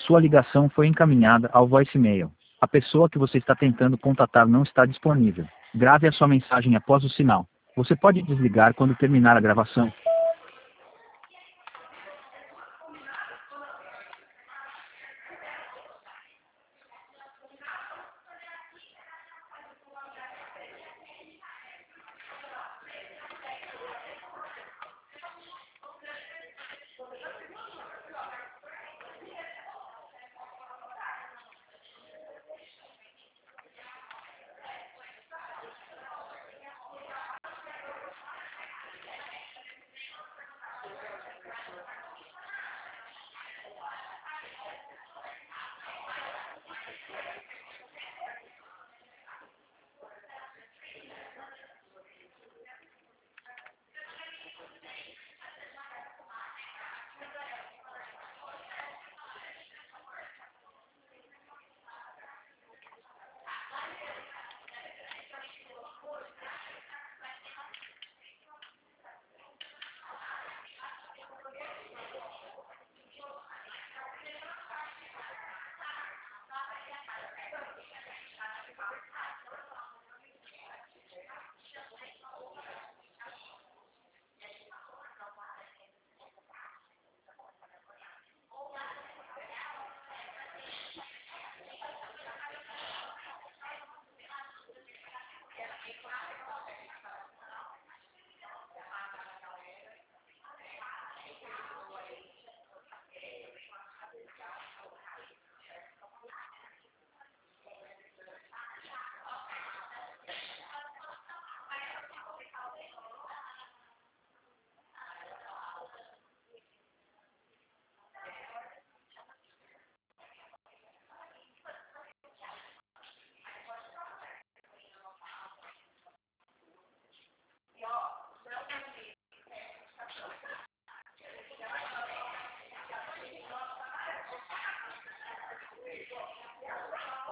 Sua ligação foi encaminhada ao voicemail. A pessoa que você está tentando contatar não está disponível. Grave a sua mensagem após o sinal. Você pode desligar quando terminar a gravação.